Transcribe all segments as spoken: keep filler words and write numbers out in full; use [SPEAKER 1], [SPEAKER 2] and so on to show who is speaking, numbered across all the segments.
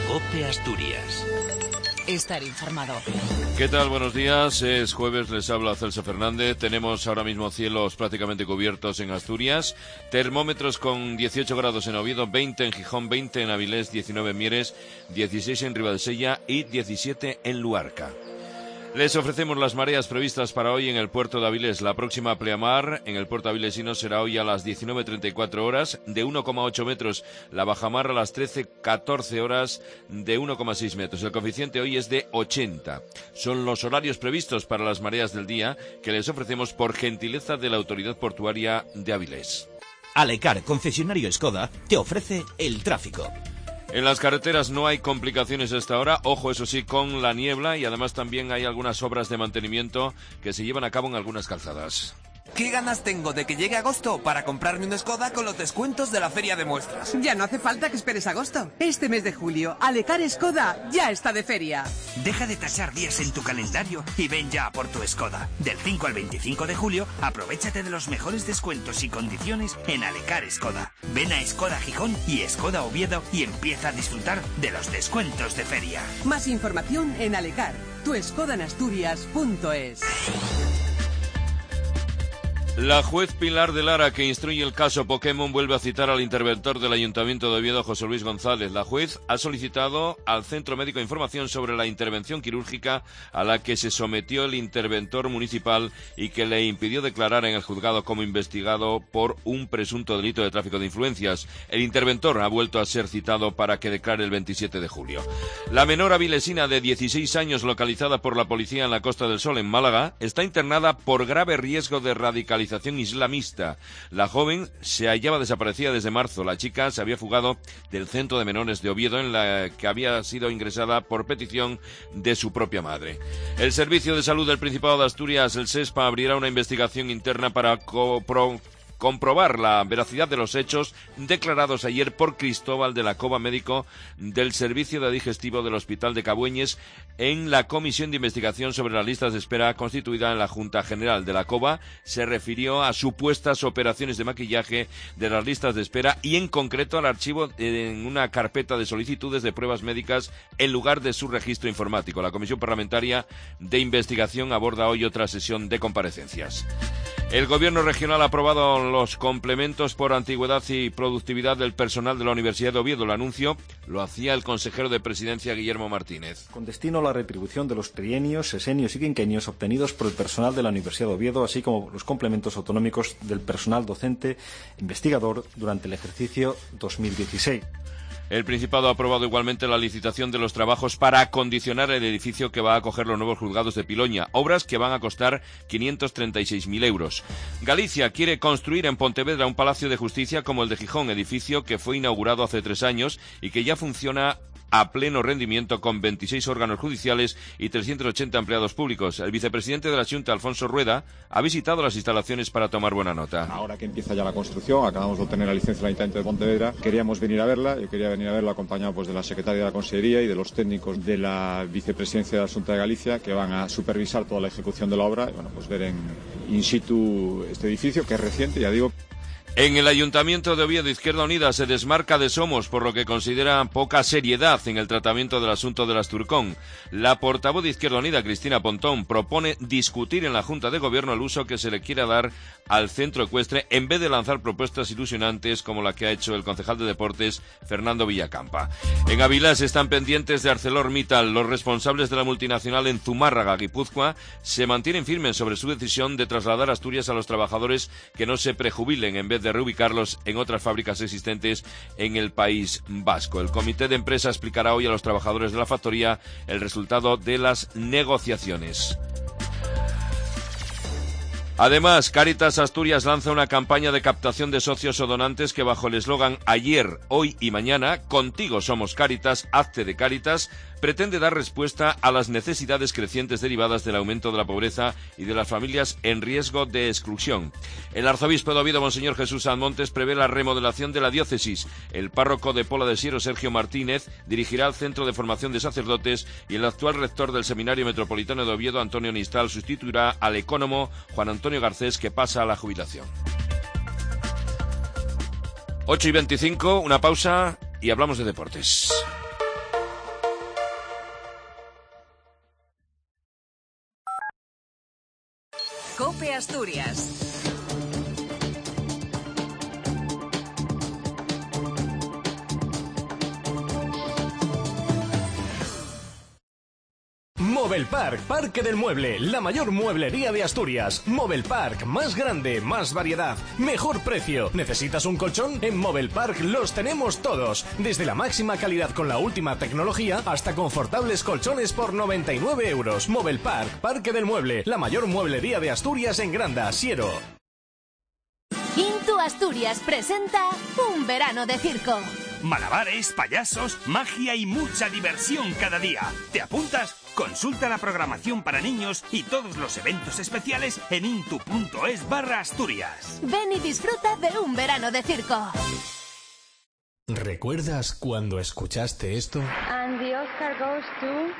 [SPEAKER 1] COPE Asturias.
[SPEAKER 2] Estar informado.
[SPEAKER 3] ¿Qué tal? Buenos días. Es jueves, les habla Celso Fernández. Tenemos ahora mismo cielos prácticamente cubiertos en Asturias. Termómetros con dieciocho grados en Oviedo, veinte en Gijón, veinte en Avilés, diecinueve en Mieres, dieciséis en Ribadesella y diecisiete en Luarca. Les ofrecemos las mareas previstas para hoy en el puerto de Avilés. La próxima pleamar en el puerto avilesino será hoy a las diecinueve treinta y cuatro horas de uno coma ocho metros. La bajamar a las trece catorce horas de uno coma seis metros. El coeficiente hoy es de ochenta. Son los horarios previstos para las mareas del día que les ofrecemos por gentileza de la Autoridad Portuaria de Avilés.
[SPEAKER 1] Alecar, concesionario Skoda, te ofrece el tráfico.
[SPEAKER 3] En las carreteras no hay complicaciones a esta hora, ojo eso sí con la niebla, y además también hay algunas obras de mantenimiento que se llevan a cabo en algunas calzadas.
[SPEAKER 4] ¿Qué ganas tengo de que llegue agosto para comprarme un Skoda con los descuentos de la feria de muestras?
[SPEAKER 5] Ya no hace falta que esperes agosto. Este mes de julio, Alecar Skoda ya está de feria.
[SPEAKER 6] Deja de tachar días en tu calendario y ven ya por tu Skoda. Del cinco al veinticinco de julio, aprovéchate de los mejores descuentos y condiciones en Alecar Skoda. Ven a Skoda Gijón y Skoda Oviedo y empieza a disfrutar de los descuentos de feria.
[SPEAKER 5] Más información en Alecar, tu skoda en asturias punto es.
[SPEAKER 3] La juez Pilar de Lara, que instruye el caso Pokémon, vuelve a citar al interventor del Ayuntamiento de Oviedo, José Luis González. La juez ha solicitado al Centro Médico información sobre la intervención quirúrgica a la que se sometió el interventor municipal y que le impidió declarar en el juzgado como investigado por un presunto delito de tráfico de influencias. El interventor ha vuelto a ser citado para que declare el veintisiete de julio. La menor avilesina de dieciséis años, localizada por la policía en la Costa del Sol, en Málaga, está internada por grave riesgo de radicalización islamista. La joven se hallaba desaparecida desde marzo. La chica se había fugado del centro de menores de Oviedo, en la que había sido ingresada por petición de su propia madre. El Servicio de Salud del Principado de Asturias, el SESPA, abrirá una investigación interna para compro comprobar la veracidad de los hechos declarados ayer por Cristóbal de la Cova, médico del Servicio de Digestivo del Hospital de Cabueñes, en la comisión de investigación sobre las listas de espera constituida en la Junta General. De la Cova se refirió a supuestas operaciones de maquillaje de las listas de espera y en concreto al archivo en una carpeta de solicitudes de pruebas médicas en lugar de su registro informático. La Comisión Parlamentaria de Investigación aborda hoy otra sesión de comparecencias. El Gobierno regional ha aprobado los complementos por antigüedad y productividad del personal de la Universidad de Oviedo. El anuncio lo hacía el consejero de Presidencia, Guillermo Martínez.
[SPEAKER 7] Con destino a la retribución de los trienios, sesenios y quinquenios obtenidos por el personal de la Universidad de Oviedo, así como los complementos autonómicos del personal docente investigador durante el ejercicio dos mil dieciséis.
[SPEAKER 3] El Principado ha aprobado igualmente la licitación de los trabajos para acondicionar el edificio que va a acoger los nuevos juzgados de Piloña, obras que van a costar quinientos treinta y seis mil euros. Galicia quiere construir en Pontevedra un palacio de justicia como el de Gijón, edificio que fue inaugurado hace tres años y que ya funciona a pleno rendimiento con veintiséis órganos judiciales y trescientos ochenta empleados públicos. El vicepresidente de la Xunta, Alfonso Rueda, ha visitado las instalaciones para tomar buena nota.
[SPEAKER 8] Ahora que empieza ya la construcción, acabamos de obtener la licencia del Ayuntamiento de Pontevedra, queríamos venir a verla, yo quería venir a verla acompañado pues, de la secretaria de la Consellería y de los técnicos de la vicepresidencia de la Xunta de Galicia, que van a supervisar toda la ejecución de la obra y bueno, pues ver en in situ este edificio, que es reciente, ya digo.
[SPEAKER 3] En el Ayuntamiento de Oviedo, Izquierda Unida se desmarca de Somos por lo que considera poca seriedad en el tratamiento del asunto de Asturcón. La portavoz de Izquierda Unida, Cristina Pontón, propone discutir en la Junta de Gobierno el uso que se le quiera dar al centro ecuestre en vez de lanzar propuestas ilusionantes como la que ha hecho el concejal de Deportes, Fernando Villacampa. En Avilés están pendientes de ArcelorMittal. Los responsables de la multinacional en Zumárraga, Guipúzcoa, se mantienen firmes sobre su decisión de trasladar Asturias a los trabajadores que no se prejubilen en vez de reubicarlos en otras fábricas existentes en el País Vasco. El comité de empresa explicará hoy a los trabajadores de la factoría el resultado de las negociaciones. Además, Cáritas Asturias lanza una campaña de captación de socios o donantes que bajo el eslogan Ayer, hoy y mañana, contigo somos Cáritas, hazte de Cáritas, pretende dar respuesta a las necesidades crecientes derivadas del aumento de la pobreza y de las familias en riesgo de exclusión. El arzobispo de Oviedo, Monseñor Jesús Sanmontes, prevé la remodelación de la diócesis. El párroco de Pola de Siero, Sergio Martínez, dirigirá el Centro de Formación de Sacerdotes y el actual rector del Seminario Metropolitano de Oviedo, Antonio Nistal, sustituirá al ecónomo Juan Antonio Garcés, que pasa a la jubilación. ocho y veinticinco, una pausa y hablamos de deportes.
[SPEAKER 2] COPE Asturias.
[SPEAKER 9] Mobile Park, Parque del Mueble, la mayor mueblería de Asturias. Mobile Park, más grande, más variedad, mejor precio. ¿Necesitas un colchón? En Mobile Park los tenemos todos. Desde la máxima calidad con la última tecnología hasta confortables colchones por noventa y nueve euros. Mobile Park, Parque del Mueble, la mayor mueblería de Asturias en Granda, Siero.
[SPEAKER 10] Into Asturias presenta Un verano de circo.
[SPEAKER 6] Malabares, payasos, magia y mucha diversión cada día. ¿Te apuntas? Consulta la programación para niños y todos los eventos especiales en intu.es barra Asturias.
[SPEAKER 10] Ven y disfruta de Un verano de circo.
[SPEAKER 9] ¿Recuerdas cuando escuchaste esto?
[SPEAKER 11] And the Oscar goes to...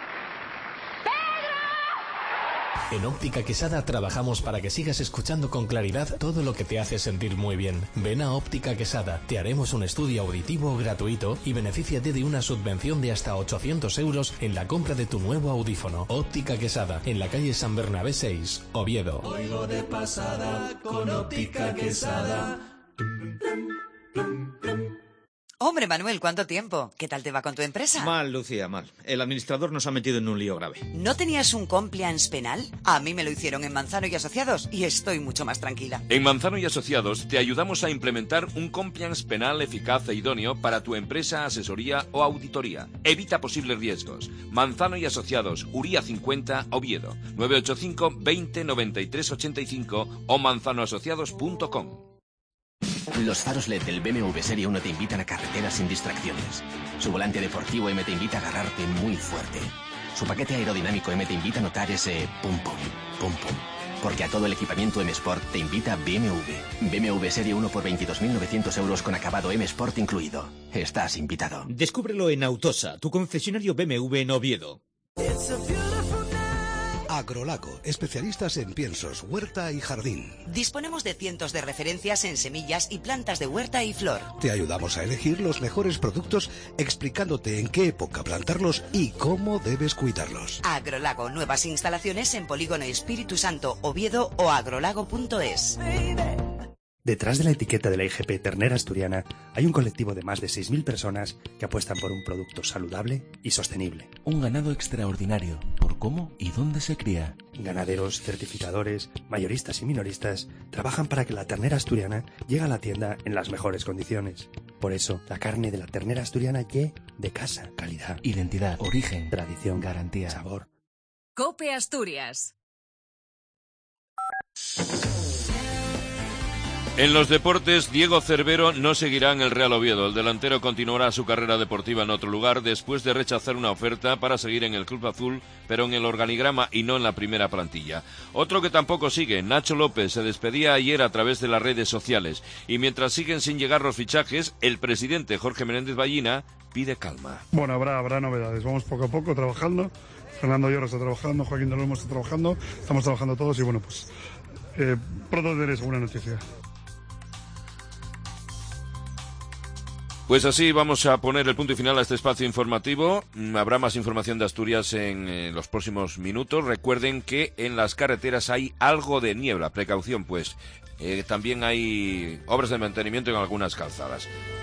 [SPEAKER 9] En Óptica Quesada trabajamos para que sigas escuchando con claridad todo lo que te hace sentir muy bien. Ven a Óptica Quesada, te haremos un estudio auditivo gratuito y benefíciate de una subvención de hasta ochocientos euros en la compra de tu nuevo audífono. Óptica Quesada, en la calle San Bernabé seis, Oviedo.
[SPEAKER 12] Oigo de pasada con Óptica Quesada.
[SPEAKER 2] Hombre, Manuel, ¿cuánto tiempo? ¿Qué tal te va con tu empresa?
[SPEAKER 1] Mal, Lucía, mal. El administrador nos ha metido en un lío grave.
[SPEAKER 2] ¿No tenías un compliance penal? A mí me lo hicieron en Manzano y Asociados y estoy mucho más tranquila.
[SPEAKER 3] En Manzano y Asociados te ayudamos a implementar un compliance penal eficaz e idóneo para tu empresa, asesoría o auditoría. Evita posibles riesgos. Manzano y Asociados, Uría cincuenta, Oviedo. nueve ocho cinco, veinte, noventa y tres, ochenta y cinco o manzano asociados punto com.
[SPEAKER 13] Los faros L E D del B M W Serie uno te invitan a carreteras sin distracciones. Su volante deportivo M te invita a agarrarte muy fuerte. Su paquete aerodinámico M te invita a notar ese pum pum, pum pum. Porque a todo el equipamiento M Sport te invita B M W. B M W Serie uno por veintidós mil novecientos euros con acabado M Sport incluido. Estás invitado.
[SPEAKER 1] Descúbrelo en Autosa, tu concesionario B M W en Oviedo.
[SPEAKER 14] Agrolago, especialistas en piensos, huerta y jardín.
[SPEAKER 2] Disponemos de cientos de referencias en semillas y plantas de huerta y flor.
[SPEAKER 14] Te ayudamos a elegir los mejores productos explicándote en qué época plantarlos y cómo debes cuidarlos.
[SPEAKER 2] Agrolago, nuevas instalaciones en Polígono Espíritu Santo, Oviedo o agrolago punto es.
[SPEAKER 15] Detrás de la etiqueta de la I G P Ternera Asturiana hay un colectivo de más de seis mil personas que apuestan por un producto saludable y sostenible.
[SPEAKER 16] Un ganado extraordinario, por cómo y dónde se cría.
[SPEAKER 15] Ganaderos, certificadores, mayoristas y minoristas trabajan para que la ternera asturiana llegue a la tienda en las mejores condiciones. Por eso, la carne de la ternera asturiana llegue de casa. Calidad,
[SPEAKER 16] identidad, origen,
[SPEAKER 15] tradición,
[SPEAKER 16] garantía,
[SPEAKER 15] sabor.
[SPEAKER 2] COPE Asturias.
[SPEAKER 3] En los deportes, Diego Cervero no seguirá en el Real Oviedo. El delantero continuará su carrera deportiva en otro lugar después de rechazar una oferta para seguir en el Club Azul, pero en el organigrama y no en la primera plantilla. Otro que tampoco sigue, Nacho López, se despedía ayer a través de las redes sociales. Y mientras siguen sin llegar los fichajes, el presidente Jorge Menéndez Ballina pide calma.
[SPEAKER 17] Bueno, habrá, habrá novedades. Vamos poco a poco trabajando. Fernando Lloro está trabajando, Joaquín de Olmo está trabajando. Estamos trabajando todos y bueno, pues eh, pronto tendréis alguna noticia.
[SPEAKER 3] Pues así vamos a poner el punto y final a este espacio informativo. Habrá más información de Asturias en eh, los próximos minutos. Recuerden que en las carreteras hay algo de niebla. Precaución, pues. Eh, también hay obras de mantenimiento en algunas calzadas.